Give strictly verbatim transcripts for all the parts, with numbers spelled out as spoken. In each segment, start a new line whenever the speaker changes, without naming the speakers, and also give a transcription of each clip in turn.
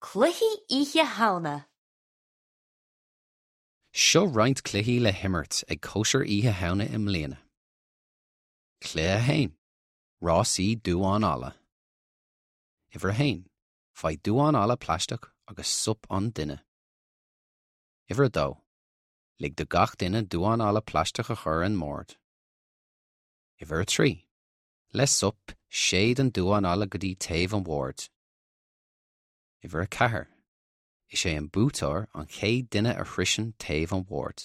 Cluichí oíche hauna.
Seo roinnt cluichí le himmert ag cóisiir oíche hauna im mbliana. Clé a hain, rásaí dúán alla. Ifir hain, fai dúán alla pláisteach agus sup an duine. Ifir dó, lig do gach duine dúán alla pláisteach a chur an mórd. Ifir trí, le sup séad an dúán alla go dtí taobh an bhórd. Ifir a chathair, is sé an bútar an chéad duine a chrisean taobh an bhórd.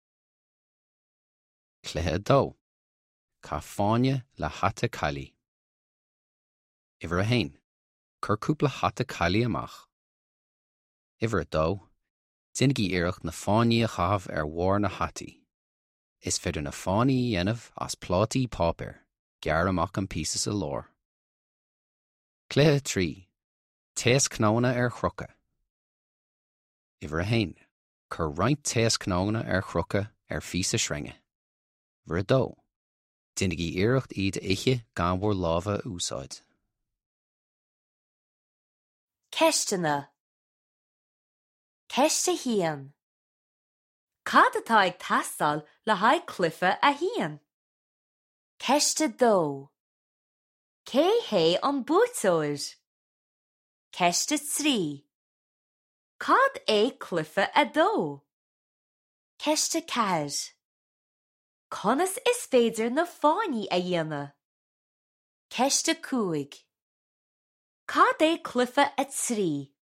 Cluiche dó, cá fáinne le hata cailí. Ifir a hain, cur cúpla hata cailí amach. Ifir dó, duine iirecht na fáinne a chahabh ar mhór na hataí. Is fidir na fáinne dhéanamh as plátaí páipéir, gear amach an píosas a lór. Cluiche trí, téas cnána ar chrucha. Ifir a hain, cur roinnt téas cnána ar chrucha ar fís a sringe. Ifir dó, duine iirecht iad iche gan bhór lámha úsáid.
Ceistena. Ceiste hían. Cad atá ag tastal le haid cluife a hían? Ceiste dó. Cé hé an bútóir? Ceiste trí. Cad é cluife a dó? Ceiste cair. Conas is féidir na fáinne a dhéana. Ceiste cúig. Cad é cluife a trí?